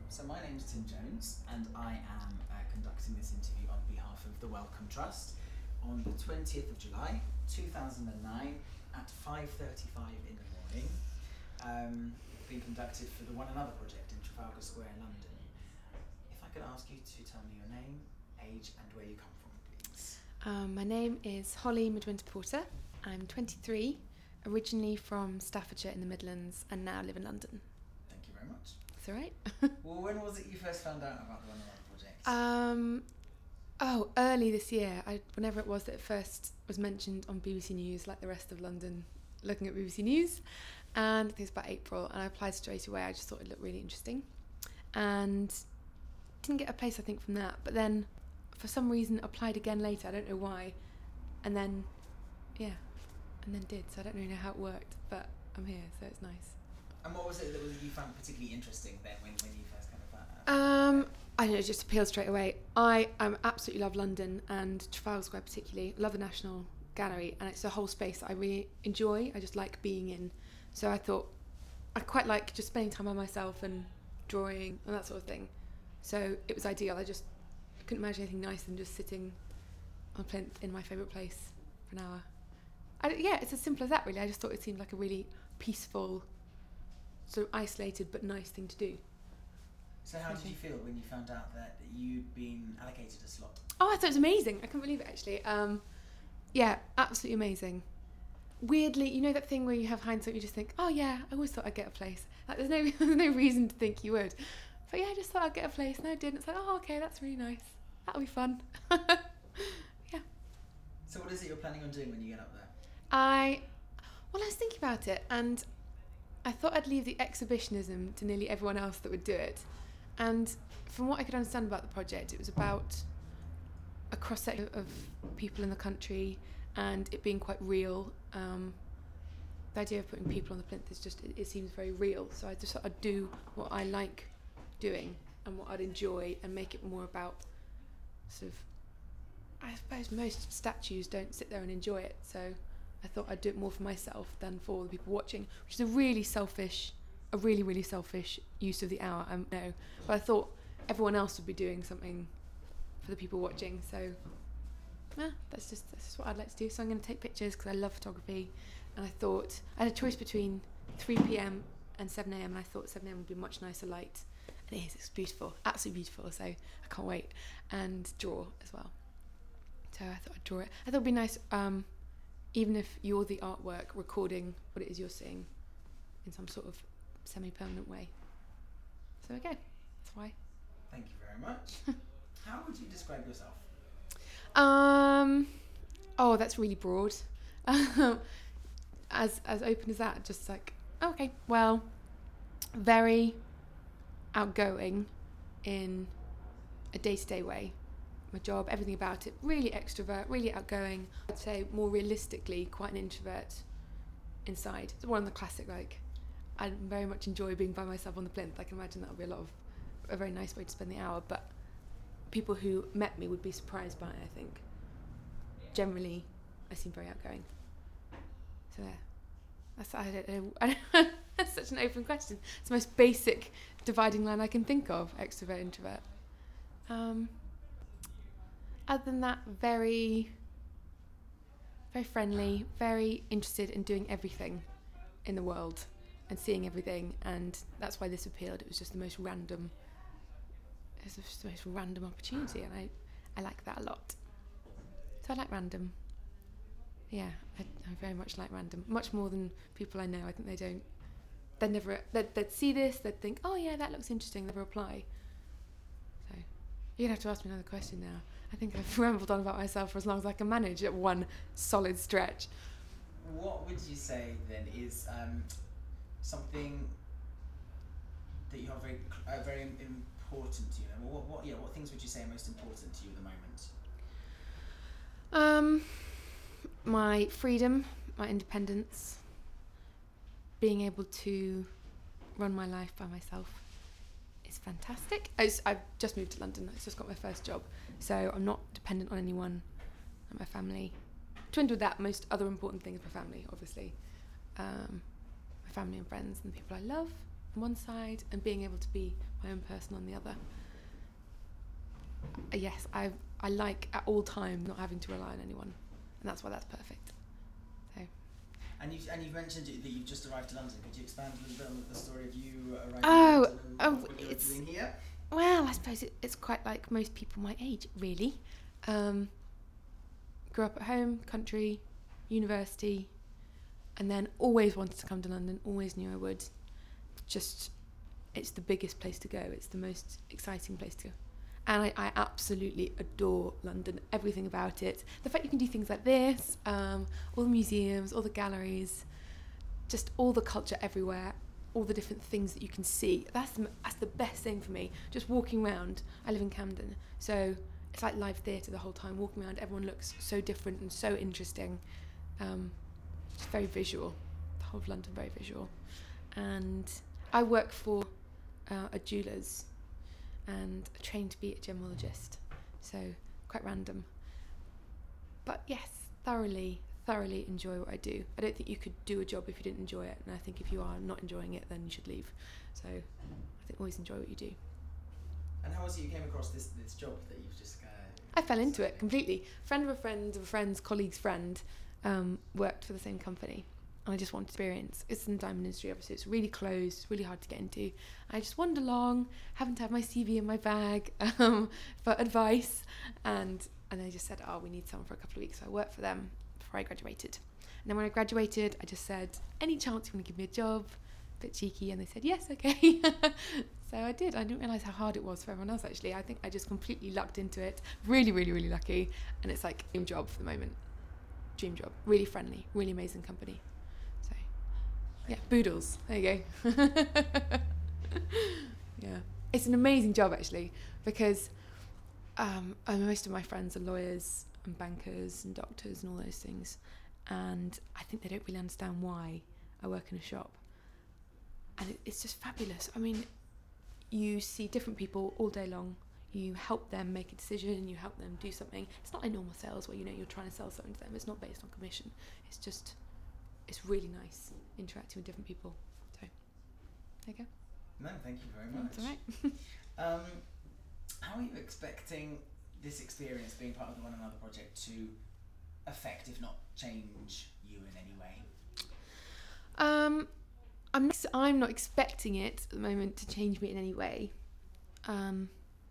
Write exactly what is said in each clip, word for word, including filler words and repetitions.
So my name's Tim Jones, and I am uh, conducting this interview on behalf of the Wellcome Trust on the twentieth of July two thousand nine at five thirty-five in the morning. Um, being conducted for the One Another project in Trafalgar Square, London. If I could ask you to tell me your name, age, and where you come from, please. Um, my name is Holly Midwinter Porter. I'm twenty-three, originally from Staffordshire in the Midlands, and now live in London. Thank you very much. That's all right. Well, when was it you first found out about the One Another project? um, oh, early this year. I, whenever it was that it first was mentioned on B B C News, like the rest of London, looking at B B C News, and I think it's about April, and I applied straight away. I just thought it looked really interesting, and didn't get a place, I think, from that. But then, for some reason, applied again later. I don't know why, and then, yeah, and then did. So I don't really know how it worked, but I'm here, so it's nice. And what was it that was you found particularly interesting then when, when you first kind of found out? Um, I don't know, it just appealed straight away. I um, absolutely love London and Trafalgar Square particularly. Love the National Gallery, and it's a whole space that I really enjoy. I just like being in. So I thought I quite like just spending time by myself and drawing and that sort of thing. So it was ideal. I just couldn't imagine anything nicer than just sitting on a plinth in my favourite place for an hour. I, yeah, it's as simple as that, really. I just thought it seemed like a really peaceful, sort of isolated but nice thing to do. So how did you feel when you found out that you'd been allocated a slot? Oh, I thought it was amazing. I couldn't believe it, actually. Um, yeah, absolutely amazing. Weirdly, you know that thing where you have hindsight, you just think, oh yeah, I always thought I'd get a place. Like, there's no there's no reason to think you would. But yeah, I just thought I'd get a place, and I did. It's like, oh, okay, that's really nice. That'll be fun. Yeah. So what is it you're planning on doing when you get up there? I, well, I was thinking about it, and I thought I'd leave the exhibitionism to nearly everyone else that would do it. And from what I could understand about the project, it was about a cross-section of people in the country and it being quite real. Um, the idea of putting people on the plinth is just, it, it seems very real. So I just thought I'd do what I like doing and what I'd enjoy and make it more about sort of, I suppose most statues don't sit there and enjoy it. So I thought I'd do it more for myself than for the people watching, which is a really selfish a really, really selfish use of the hour, I know. But I thought everyone else would be doing something for the people watching, so yeah, that's just that's just what I'd like to do. So I'm going to take pictures because I love photography, and I thought I had a choice between three p.m. and seven a.m. and I thought seven a.m. would be much nicer light, and it is. It's beautiful, absolutely beautiful. So I can't wait, and draw as well. So I thought I'd draw it. I thought it'd be nice, um, even if you're the artwork, recording what it is you're seeing in some sort of semi-permanent way. So again, that's why. Thank you very much. How would you describe yourself? Um, oh, that's really broad. as as open as that, just like, okay, well, very outgoing in a day-to-day way. My job, everything about it, really extrovert, really outgoing. I'd say more realistically, quite an introvert inside. It's one of the classic, like, I very much enjoy being by myself on the plinth. I can imagine that would be a lot of a very nice way to spend the hour, but people who met me would be surprised by it, I think. Generally, I seem very outgoing. So yeah, that's, I don't know, I don't, that's such an open question. It's the most basic dividing line I can think of, extrovert, introvert. Um, other than that, very, very friendly, very interested in doing everything in the world and seeing everything, and that's why this appealed. It was just the most random it was just the most random opportunity, and I, I like that a lot. So I like random. Yeah, I, I very much like random, much more than people I know. I think they don't, they'd never, they'd, they'd see this, they'd think, oh yeah, that looks interesting, they'd reply. So you're gonna have to ask me another question now. I think I've rambled on about myself for as long as I can manage at one solid stretch. What would you say then is um, something that you have very, uh, very important to you? Well, what, what, yeah, what things would you say are most important to you at the moment? Um, my freedom, my independence, being able to run my life by myself is fantastic. I just, I've just moved to London. I've just got my first job, so I'm not dependent on anyone, and my family. Twinned with that, most other important things, my family, obviously. Um, my family and friends and the people I love. on one side and being able to be my own person on the other. Uh, yes, I I like at all time not having to rely on anyone, and that's why that's perfect. So. And you and you've mentioned that you've just arrived to London. Could you expand a little bit on the story of you arriving Oh, to London and oh, what you're it's- doing here? Well, I suppose it, it's quite like most people my age, really. Um, grew up at home, country, university, and then always wanted to come to London, always knew I would. Just, it's the biggest place to go. It's the most exciting place to go. And I, I absolutely adore London, everything about it. The fact you can do things like this, um, all the museums, all the galleries, just all the culture everywhere, all the different things that you can see. That's the, that's the best thing for me. Just walking around. I live in Camden, so it's like live theatre the whole time. Walking around, everyone looks so different and so interesting. Um, it's very visual. The whole of London, very visual. And I work for uh, a jeweller's and I trained to be a gemologist, so quite random. But yes, thoroughly, thoroughly enjoy what I do. I don't think you could do a job if you didn't enjoy it, and I think if you are not enjoying it, then you should leave. So I think always enjoy what you do. And how was it you came across this, this job that you've just... Uh, I fell into it completely. Friend of a friend of a friend's colleague's friend um, worked for the same company. And I just wanted experience. It's in the diamond industry, obviously. It's really closed, really hard to get into. I just wandered along, having to have my C V in my bag um, for advice. And and they just said, oh, we need someone for a couple of weeks. So I worked for them before I graduated. And then when I graduated, I just said, any chance you want to give me a job? A bit cheeky. And they said, yes, okay. So I did. I didn't realise how hard it was for everyone else, actually. I think I just completely lucked into it. Really, really, really lucky. And it's like dream job for the moment. Dream job. Really friendly. Really amazing company. Yeah, Boodles. There you go. Yeah. It's an amazing job, actually, because um, uh, most of my friends are lawyers and bankers and doctors and all those things, and I think they don't really understand why I work in a shop. And it, it's just fabulous. I mean, you see different people all day long. You help them make a decision, you help them do something. It's not like normal sales where, you know, you're trying to sell something to them. It's not based on commission. It's just... it's really nice interacting with different people. So, there you go. No, thank you very much. That's all right. um, how are you expecting this experience, being part of the One Another project, to affect, if not change, you in any way? Um, I'm not, I'm not expecting it at the moment to change me in any way. Um,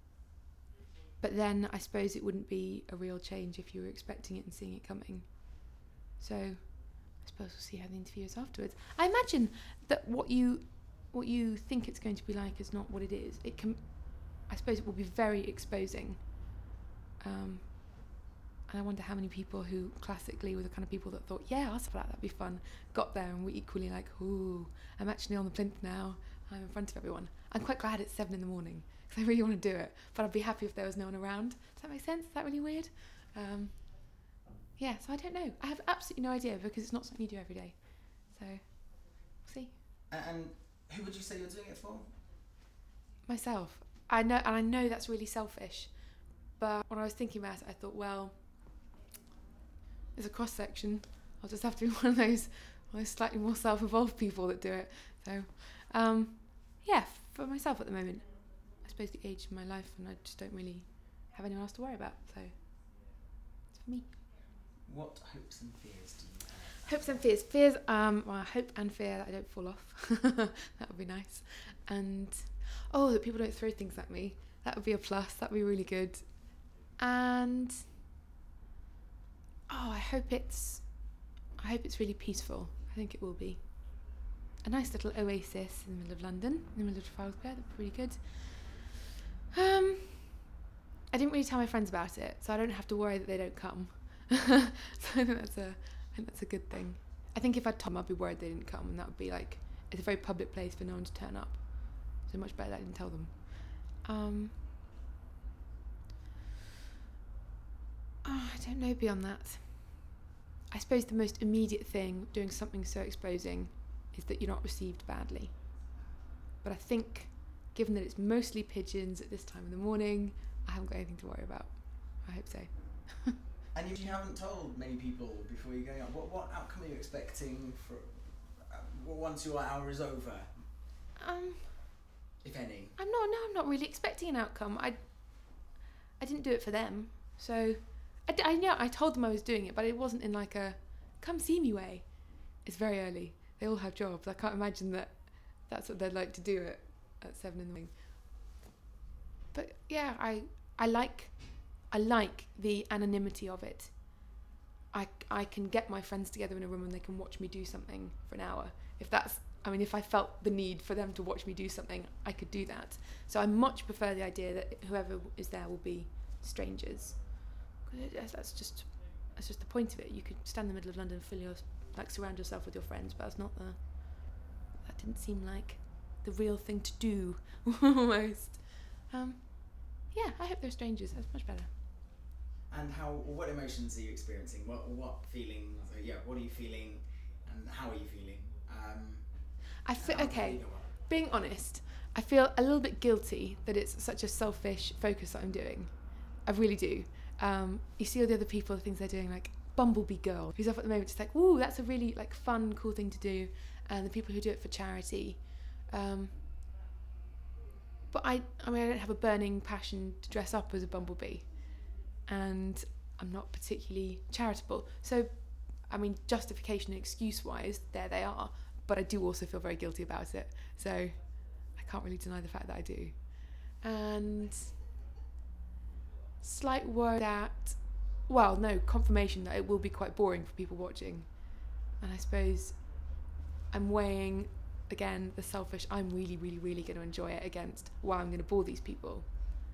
but then I suppose it wouldn't be a real change if you were expecting it and seeing it coming. So... I suppose we'll see how the interview is afterwards. I imagine that what you what you think it's going to be like is not what it is. It can, I suppose it will be very exposing. Um, and I wonder how many people who classically were the kind of people that thought, yeah, I'll stuff like that, that'd be fun, got there and were equally like, ooh, I'm actually on the plinth now, I'm in front of everyone. I'm quite glad it's seven in the morning, because I really want to do it, but I'd be happy if there was no one around. Does that make sense? Is that really weird? Um, Yeah, so I don't know. I have absolutely no idea because it's not something you do every day. So, we'll see. And who would you say you're doing it for? Myself. I know, and I know that's really selfish. But when I was thinking about it, I thought, well, there's a cross section. I'll just have to be one of those, one of those slightly more self-involved people that do it. So, um, yeah, for myself at the moment. I suppose the age of my life, and I just don't really have anyone else to worry about. So, it's for me. What hopes and fears do you have? Hopes and fears. Fears, um, well, I hope and fear that I don't fall off. That would be nice. And, oh, that people don't throw things at me. That would be a plus. That would be really good. And, oh, I hope it's, I hope it's really peaceful. I think it will be. A nice little oasis in the middle of London, in the middle of Trafalgar Square. That would be really good. Um, I didn't really tell my friends about it, so I don't have to worry that they don't come. So I think that's a, I think that's a good thing. I think if I'd told them, I'd be worried they didn't come, and that would be like, it's a very public place for no one to turn up. So much better that I didn't tell them. Um, oh, I don't know beyond that. I suppose the most immediate thing doing something so exposing is that you're not received badly. But I think, given that it's mostly pigeons at this time in the morning, I haven't got anything to worry about. I hope so. And if you haven't told many people before you're going out, what, what outcome are you expecting for uh, once your hour is over? Um, if any? I'm not. No, I'm not really expecting an outcome. I, I didn't do it for them, so I, d- I know I told them I was doing it, but it wasn't in like a come see me way. It's very early. They all have jobs. I can't imagine that that's what they'd like to do at, at seven in the morning. But yeah, I I like I like the anonymity of it. I, I can get my friends together in a room and they can watch me do something for an hour. If that's, I mean, if I felt the need for them to watch me do something, I could do that. So I much prefer the idea that whoever is there will be strangers. Because that's just that's just the point of it. You could stand in the middle of London and fill your, like surround yourself with your friends, but that's not the, that didn't seem like the real thing to do, almost. Um, yeah, I hope they're strangers. That's much better. And how? What emotions are you experiencing? What what feelings? Yeah, what are you feeling, and how are you feeling? Um, I feel how okay. do you go on? Being honest, I feel a little bit guilty that it's such a selfish focus that I'm doing. I really do. Um, you see all the other people, the things they're doing, like Bumblebee Girl, who's off at the moment, just like, ooh, that's a really like fun, cool thing to do, and the people who do it for charity. Um, but I, I mean, I don't have a burning passion to dress up as a bumblebee, and I'm not particularly charitable. So, I mean, justification and excuse-wise, there they are. But I do also feel very guilty about it. So I can't really deny the fact that I do. And slight worry that, well, no, confirmation that it will be quite boring for people watching. And I suppose I'm weighing, again, the selfish, I'm really, really, really going to enjoy it against, wow, I'm going to bore these people.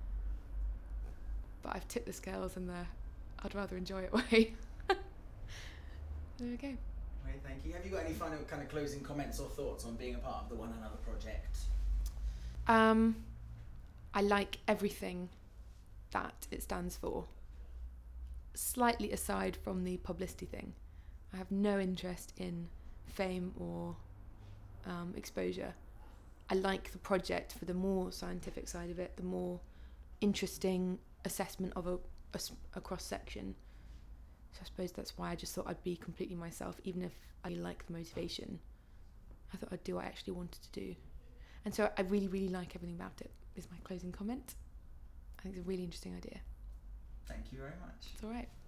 But I've tipped the scales in the I'd rather enjoy it way. There we go. Great, thank you. Have you got any final kind of closing comments or thoughts on being a part of the One Another project? Um, I like everything that it stands for. Slightly aside from the publicity thing, I have no interest in fame or um, exposure. I like the project for the more scientific side of it, the more interesting assessment of a, a, a cross-section. So I suppose that's why I just thought I'd be completely myself, even if I like the motivation. I thought I'd do what I actually wanted to do. And so I really, really like everything about it, is my closing comment. I think it's a really interesting idea. Thank you very much. It's all right.